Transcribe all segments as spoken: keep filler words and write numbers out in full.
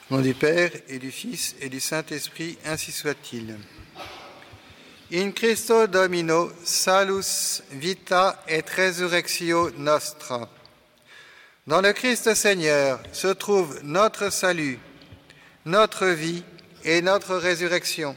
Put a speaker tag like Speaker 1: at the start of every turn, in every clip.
Speaker 1: Au nom du Père et du Fils et du Saint-Esprit, ainsi soit-il. In Christo Domino, salus vita et resurrectio nostra. Dans le Christ Seigneur se trouve notre salut, notre vie et notre résurrection.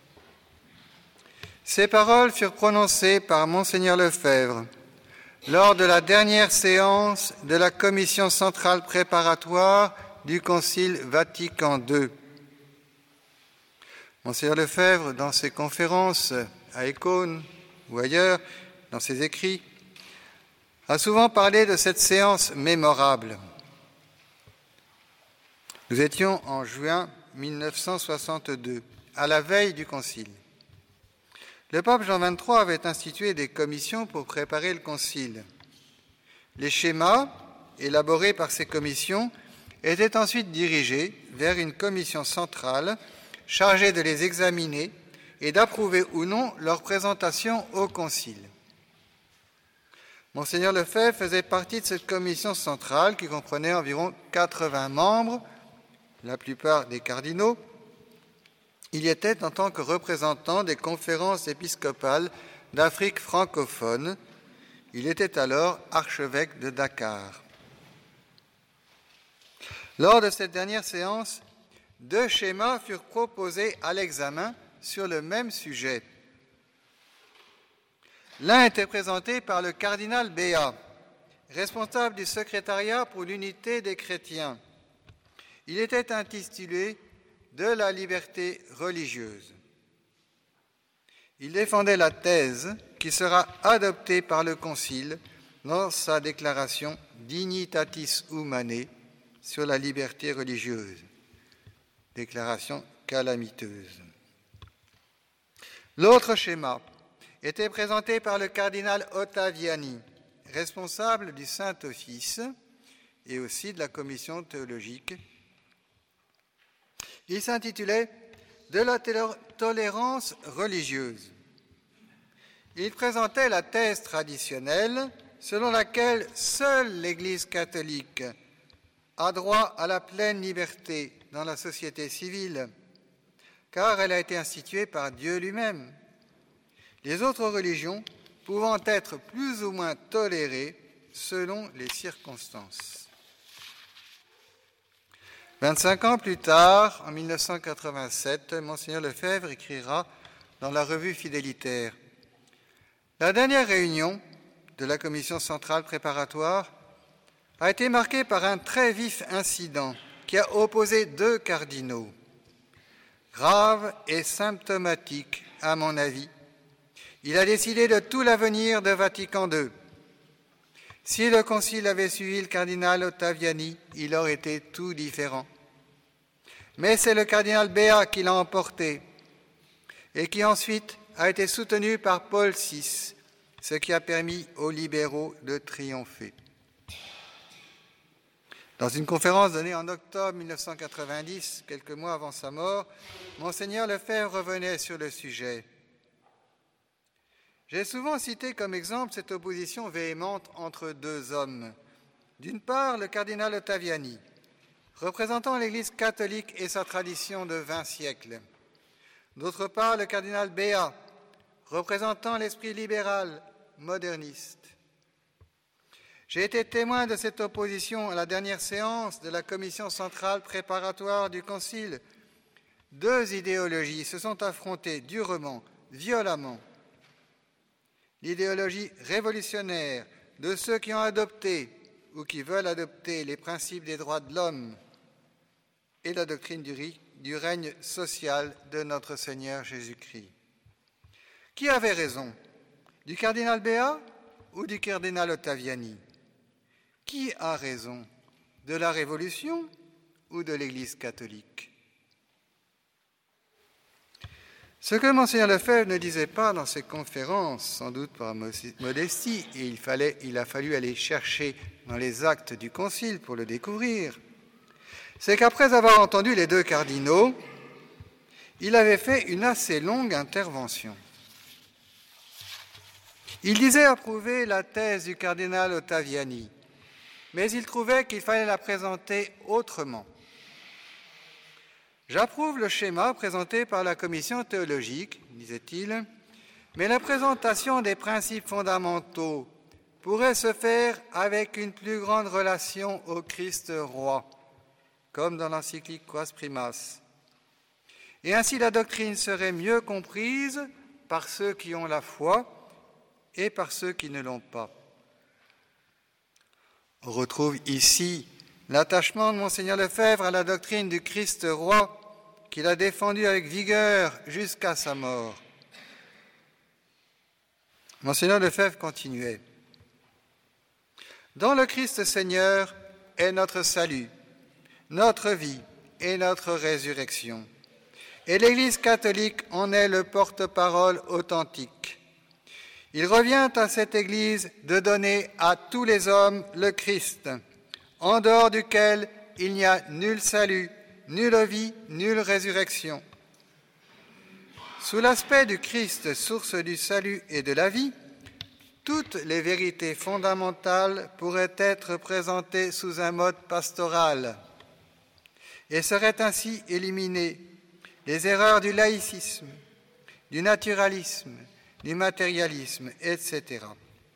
Speaker 1: Ces paroles furent prononcées par Monseigneur Lefebvre lors de la dernière séance de la commission centrale préparatoire du Concile Vatican deux. Monseigneur Lefebvre, dans ses conférences à Écône ou ailleurs, dans ses écrits, a souvent parlé de cette séance mémorable. Nous étions en juin mille neuf cent soixante-deux, à la veille du Concile. Le pape Jean vingt-trois avait institué des commissions pour préparer le Concile. Les schémas, élaborés par ces commissions, étaient ensuite dirigés vers une commission centrale chargée de les examiner et d'approuver ou non leur présentation au Concile. Monseigneur Lefebvre faisait partie de cette commission centrale qui comprenait environ quatre-vingts membres, la plupart des cardinaux. Il y était en tant que représentant des conférences épiscopales d'Afrique francophone. Il était alors archevêque de Dakar. Lors de cette dernière séance, deux schémas furent proposés à l'examen sur le même sujet. L'un était présenté par le cardinal Béat, responsable du secrétariat pour l'unité des chrétiens. Il était intitulé « De la liberté religieuse ». Il défendait la thèse qui sera adoptée par le Concile dans sa déclaration « Dignitatis Humanae » sur la liberté religieuse, déclaration calamiteuse. L'autre schéma était présenté par le cardinal Ottaviani, responsable du Saint-Office et aussi de la commission théologique. Il s'intitulait « De la tolérance religieuse ». Il présentait la thèse traditionnelle selon laquelle seule l'Église catholique a droit à la pleine liberté dans la société civile, car elle a été instituée par Dieu lui-même, les autres religions pouvant être plus ou moins tolérées selon les circonstances. vingt-cinq ans plus tard, en mille neuf cent quatre-vingt-sept, Monseigneur Lefebvre écrira dans la revue Fidélitaire « La dernière réunion de la commission centrale préparatoire a été marquée par un très vif incident qui a opposé deux cardinaux. Grave et symptomatique, à mon avis, il a décidé de tout l'avenir de Vatican deux. Si le Concile avait suivi le cardinal Ottaviani, il aurait été tout différent. Mais c'est le cardinal Béat qui l'a emporté et qui ensuite a été soutenu par Paul six, ce qui a permis aux libéraux de triompher. » Dans une conférence donnée en octobre mille neuf cent quatre-vingt-dix, quelques mois avant sa mort, Monseigneur Lefebvre revenait sur le sujet. J'ai souvent cité comme exemple cette opposition véhémente entre deux hommes. D'une part, le cardinal Ottaviani, représentant l'Église catholique et sa tradition de vingt siècles. D'autre part, le cardinal Béat, représentant l'esprit libéral, moderniste. J'ai été témoin de cette opposition à la dernière séance de la commission centrale préparatoire du Concile. Deux idéologies se sont affrontées durement, violemment. L'idéologie révolutionnaire de ceux qui ont adopté ou qui veulent adopter les principes des droits de l'homme et la doctrine du, du règne social de notre Seigneur Jésus-Christ. Qui avait raison, du cardinal Béat ou du cardinal Ottaviani? Qui a raison, de la Révolution ou de l'Église catholique? Ce que Monseigneur Lefebvre ne disait pas dans ses conférences, sans doute par modestie, et il, fallait, il a fallu aller chercher dans les actes du Concile pour le découvrir, c'est qu'après avoir entendu les deux cardinaux, il avait fait une assez longue intervention. Il disait approuver la thèse du cardinal Ottaviani, mais il trouvait qu'il fallait la présenter autrement. J'approuve le schéma présenté par la commission théologique, disait-il, mais la présentation des principes fondamentaux pourrait se faire avec une plus grande relation au Christ roi, comme dans l'encyclique Quas Primas. Et ainsi la doctrine serait mieux comprise par ceux qui ont la foi et par ceux qui ne l'ont pas. On retrouve ici l'attachement de Monseigneur Lefebvre à la doctrine du Christ roi qu'il a défendue avec vigueur jusqu'à sa mort. Monseigneur Lefebvre continuait. Dans le Christ Seigneur est notre salut, notre vie et notre résurrection. Et l'Église catholique en est le porte-parole authentique. Il revient à cette Église de donner à tous les hommes le Christ, en dehors duquel il n'y a nul salut, nulle vie, nulle résurrection. Sous l'aspect du Christ, source du salut et de la vie, toutes les vérités fondamentales pourraient être présentées sous un mode pastoral et seraient ainsi éliminées les erreurs du laïcisme, du naturalisme, du matérialisme, et cetera.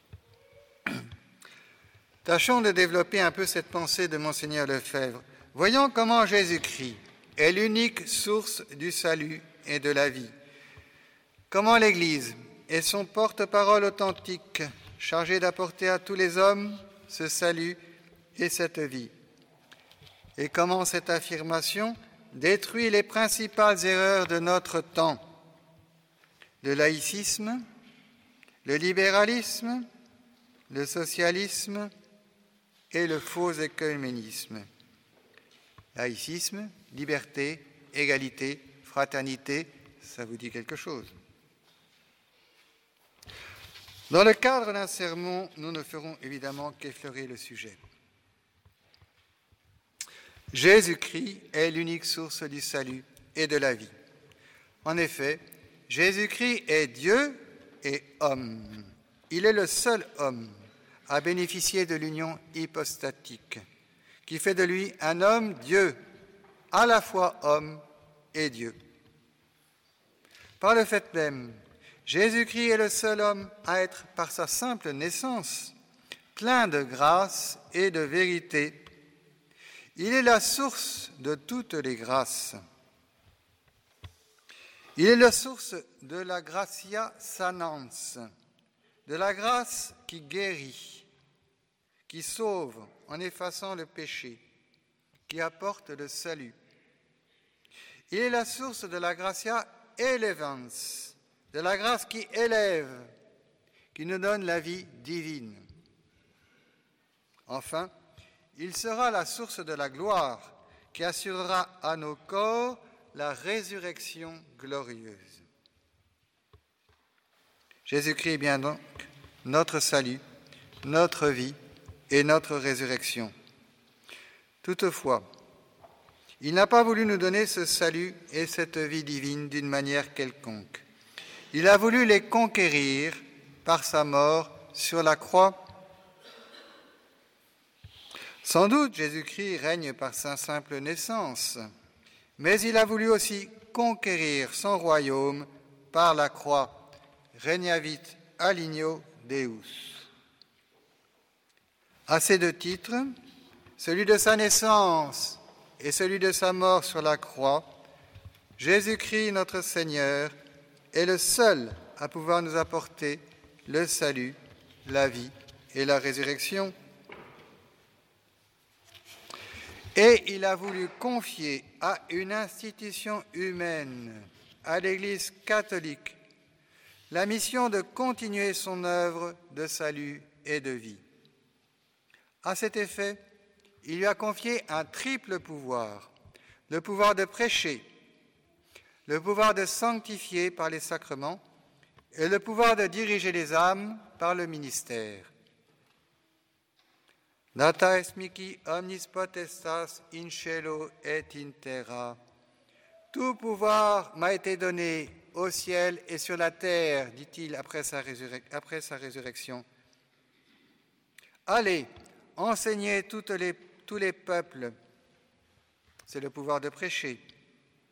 Speaker 1: Tâchons de développer un peu cette pensée de Monseigneur Lefebvre. Voyons comment Jésus-Christ est l'unique source du salut et de la vie. Comment l'Église est son porte-parole authentique, chargé d'apporter à tous les hommes ce salut et cette vie. Et comment cette affirmation détruit les principales erreurs de notre temps, le laïcisme, le libéralisme, le socialisme et le faux œcuménisme. Laïcisme, liberté, égalité, fraternité, ça vous dit quelque chose? Dans le cadre d'un sermon, nous ne ferons évidemment qu'effleurer le sujet. Jésus-Christ est l'unique source du salut et de la vie. En effet, Jésus-Christ est Dieu et homme. Il est le seul homme à bénéficier de l'union hypostatique, qui fait de lui un homme Dieu, à la fois homme et Dieu. Par le fait même, Jésus-Christ est le seul homme à être, par sa simple naissance, plein de grâce et de vérité. Il est la source de toutes les grâces. Il est la source de la gratia sanans, de la grâce qui guérit, qui sauve en effaçant le péché, qui apporte le salut. Il est la source de la gratia elevans, de la grâce qui élève, qui nous donne la vie divine. Enfin, il sera la source de la gloire qui assurera à nos corps la résurrection glorieuse. Jésus-Christ est bien donc notre salut, notre vie et notre résurrection. Toutefois, il n'a pas voulu nous donner ce salut et cette vie divine d'une manière quelconque. Il a voulu les conquérir par sa mort sur la croix. Sans doute, Jésus-Christ règne par sa simple naissance, mais il a voulu aussi conquérir son royaume par la croix. Regnavit alignio Deus. À ces deux titres, celui de sa naissance et celui de sa mort sur la croix, Jésus-Christ, notre Seigneur, est le seul à pouvoir nous apporter le salut, la vie et la résurrection. Et il a voulu confier à une institution humaine, à l'Église catholique, la mission de continuer son œuvre de salut et de vie. À cet effet, il lui a confié un triple pouvoir, le pouvoir de prêcher, le pouvoir de sanctifier par les sacrements et le pouvoir de diriger les âmes par le ministère. Data est mihi omnis potestas in cielo et in terra. Tout pouvoir m'a été donné au ciel et sur la terre, dit-il après sa, résurrec- après sa résurrection. Allez, enseignez toutes les, tous les peuples. C'est le pouvoir de prêcher.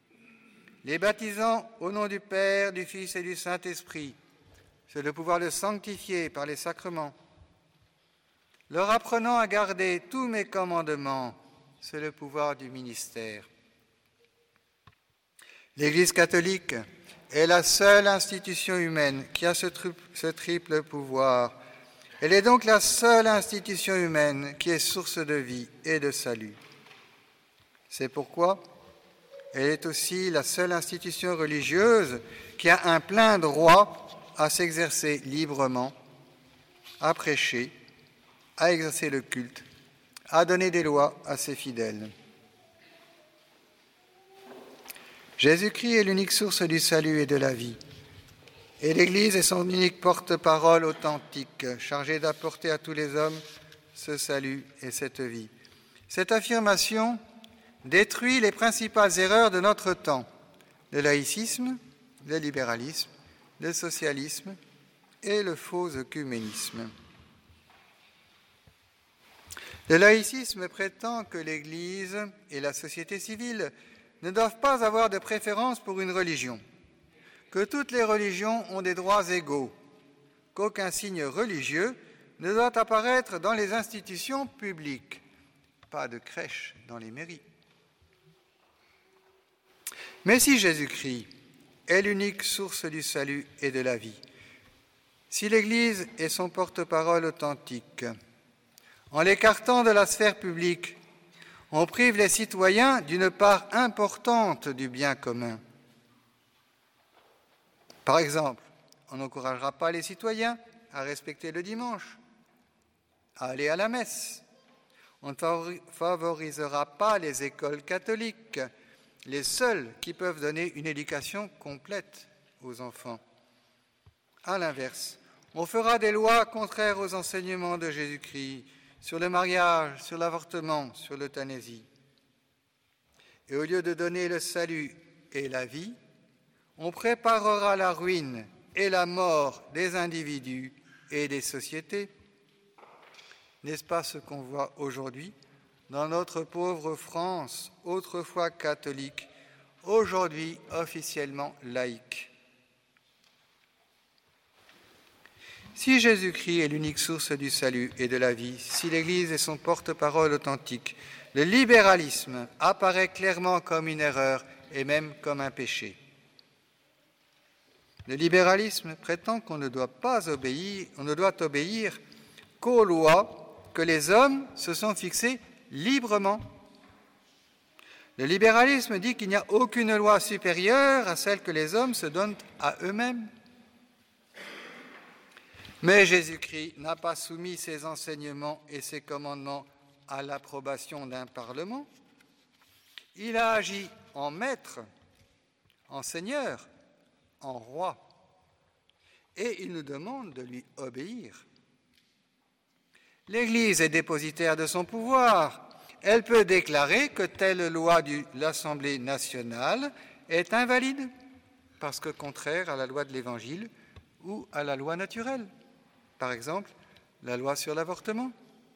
Speaker 1: les baptisant au nom du Père, du Fils et du Saint-Esprit, c'est le pouvoir le sanctifier par les sacrements. Leur apprenant à garder tous mes commandements, c'est le pouvoir du ministère. L'Église catholique est la seule institution humaine qui a ce, tri- ce triple pouvoir. Elle est donc la seule institution humaine qui est source de vie et de salut. C'est pourquoi elle est aussi la seule institution religieuse qui a un plein droit à s'exercer librement, à prêcher, à exercer le culte, à donner des lois à ses fidèles. Jésus-Christ est l'unique source du salut et de la vie. Et l'Église est son unique porte-parole authentique, chargée d'apporter à tous les hommes ce salut et cette vie. Cette affirmation détruit les principales erreurs de notre temps, le laïcisme, le libéralisme, le socialisme et le faux œcuménisme. Le laïcisme prétend que l'Église et la société civile ne doivent pas avoir de préférence pour une religion, que toutes les religions ont des droits égaux, qu'aucun signe religieux ne doit apparaître dans les institutions publiques, pas de crèche dans les mairies. Mais si Jésus-Christ est l'unique source du salut et de la vie, si l'Église est son porte-parole authentique, en l'écartant de la sphère publique, on prive les citoyens d'une part importante du bien commun. Par exemple, on n'encouragera pas les citoyens à respecter le dimanche, à aller à la messe. On ne favorisera pas les écoles catholiques, les seuls qui peuvent donner une éducation complète aux enfants. À l'inverse, on fera des lois contraires aux enseignements de Jésus-Christ sur le mariage, sur l'avortement, sur l'euthanasie. Et au lieu de donner le salut et la vie, on préparera la ruine et la mort des individus et des sociétés. N'est-ce pas ce qu'on voit aujourd'hui dans notre pauvre France, autrefois catholique, aujourd'hui officiellement laïque? Si Jésus-Christ est l'unique source du salut et de la vie, si l'Église est son porte-parole authentique, le libéralisme apparaît clairement comme une erreur et même comme un péché. Le libéralisme prétend qu'on ne doit pas obéir, on ne doit obéir qu'aux lois que les hommes se sont fixées librement. Le libéralisme dit qu'il n'y a aucune loi supérieure à celle que les hommes se donnent à eux-mêmes. Mais Jésus-Christ n'a pas soumis ses enseignements et ses commandements à l'approbation d'un parlement. Il a agi en maître, en seigneur, en roi, et il nous demande de lui obéir. L'Église est dépositaire de son pouvoir. Elle peut déclarer que telle loi de l'Assemblée nationale est invalide, parce que contraire à la loi de l'Évangile ou à la loi naturelle. Par exemple, la loi sur l'avortement.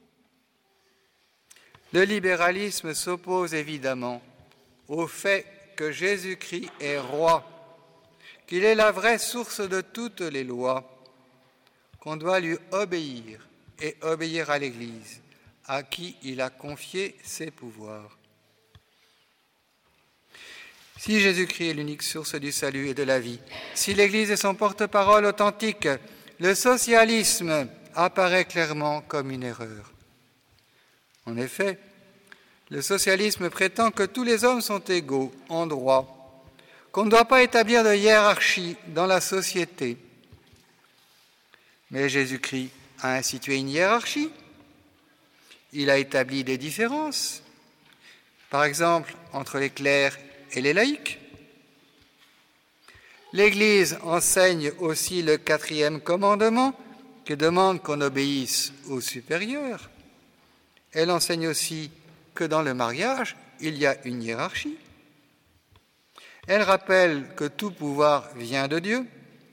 Speaker 1: Le libéralisme s'oppose évidemment au fait que Jésus-Christ est roi, qu'il est la vraie source de toutes les lois, qu'on doit lui obéir et obéir à l'Église, à qui il a confié ses pouvoirs. Si Jésus-Christ est l'unique source du salut et de la vie, si l'Église est son porte-parole authentique, le socialisme apparaît clairement comme une erreur. En effet, le socialisme prétend que tous les hommes sont égaux en droit, qu'on ne doit pas établir de hiérarchie dans la société. Mais Jésus-Christ a institué une hiérarchie. Il a établi des différences, par exemple entre les clercs et les laïcs. L'Église enseigne aussi le quatrième commandement qui demande qu'on obéisse aux supérieurs. Elle enseigne aussi que dans le mariage, il y a une hiérarchie. Elle rappelle que tout pouvoir vient de Dieu.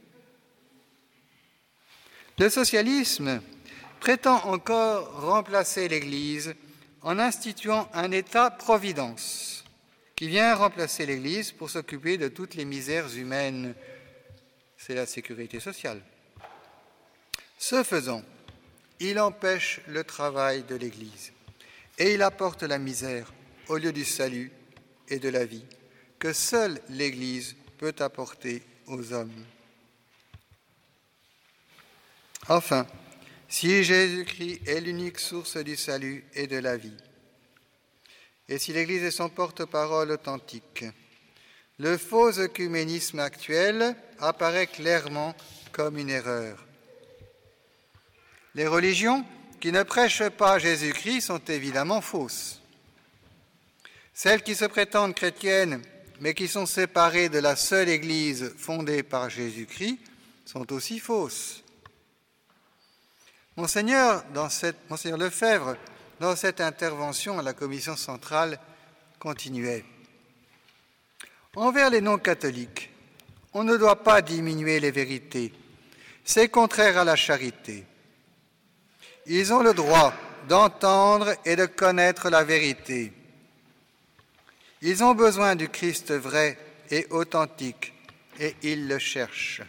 Speaker 1: Le socialisme prétend encore remplacer l'Église en instituant un État-providence qui vient remplacer l'Église pour s'occuper de toutes les misères humaines. C'est la sécurité sociale. Ce faisant, il empêche le travail de l'Église et il apporte la misère au lieu du salut et de la vie que seule l'Église peut apporter aux hommes. Enfin, si Jésus-Christ est l'unique source du salut et de la vie, et si l'Église est son porte-parole authentique, le faux œcuménisme actuel apparaît clairement comme une erreur. Les religions qui ne prêchent pas Jésus-Christ sont évidemment fausses. Celles qui se prétendent chrétiennes, mais qui sont séparées de la seule Église fondée par Jésus-Christ, sont aussi fausses. Monseigneur, dans cette, Monseigneur Lefebvre, dans cette intervention à la Commission centrale, continuait. Envers les non-catholiques, on ne doit pas diminuer les vérités. C'est contraire à la charité. Ils ont le droit d'entendre et de connaître la vérité. Ils ont besoin du Christ vrai et authentique, et ils le cherchent.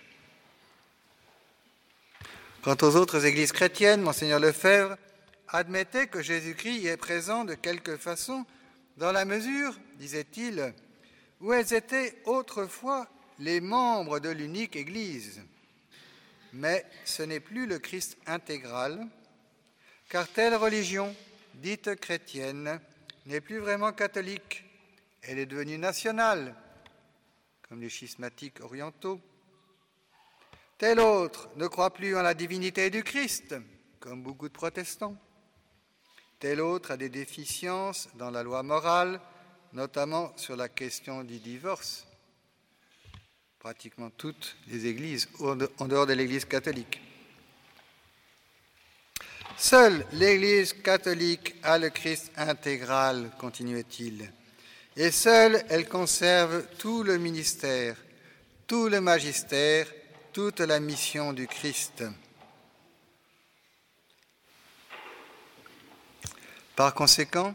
Speaker 1: Quant aux autres églises chrétiennes, Monseigneur Lefebvre admettait que Jésus-Christ est présent de quelque façon dans la mesure, disait-il, où elles étaient autrefois les membres de l'unique Église. Mais ce n'est plus le Christ intégral, car telle religion, dite chrétienne, n'est plus vraiment catholique. Elle est devenue nationale, comme les schismatiques orientaux. Tel autre ne croit plus en la divinité du Christ, comme beaucoup de protestants. Tel autre a des déficiences dans la loi morale, notamment sur la question du divorce. Pratiquement toutes les églises, en dehors de l'Église catholique. Seule l'Église catholique a le Christ intégral, continuait-il, et seule elle conserve tout le ministère, tout le magistère, toute la mission du Christ. Par conséquent,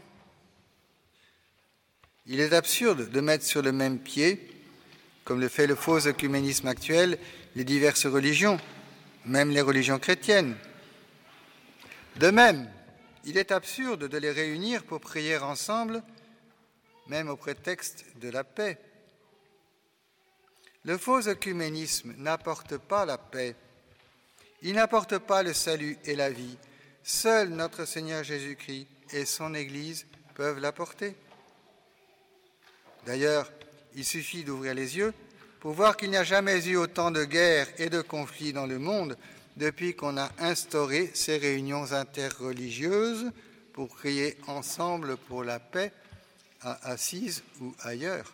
Speaker 1: il est absurde de mettre sur le même pied, comme le fait le faux œcuménisme actuel, les diverses religions, même les religions chrétiennes. De même, il est absurde de les réunir pour prier ensemble, même au prétexte de la paix. Le faux œcuménisme n'apporte pas la paix. Il n'apporte pas le salut et la vie. Seul notre Seigneur Jésus-Christ et son Église peuvent l'apporter. D'ailleurs, il suffit d'ouvrir les yeux pour voir qu'il n'y a jamais eu autant de guerres et de conflits dans le monde depuis qu'on a instauré ces réunions interreligieuses pour prier ensemble pour la paix à Assise ou ailleurs.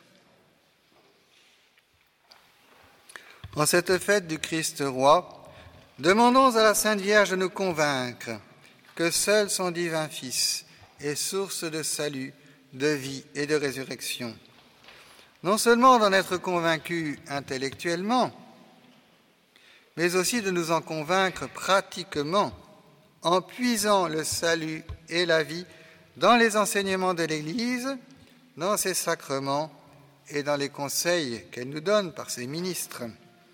Speaker 1: En cette fête du Christ roi, demandons à la Sainte Vierge de nous convaincre que seul son divin Fils est source de salut, de vie et de résurrection. Non seulement d'en être convaincus intellectuellement, mais aussi de nous en convaincre pratiquement en puisant le salut et la vie dans les enseignements de l'Église, dans ses sacrements et dans les conseils qu'elle nous donne par ses ministres.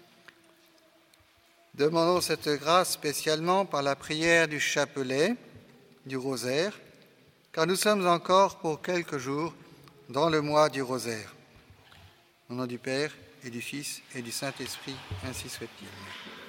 Speaker 1: Demandons cette grâce spécialement par la prière du chapelet, du rosaire, car nous sommes encore pour quelques jours dans le mois du rosaire. Au nom du Père et du Fils et du Saint-Esprit, ainsi soit-il.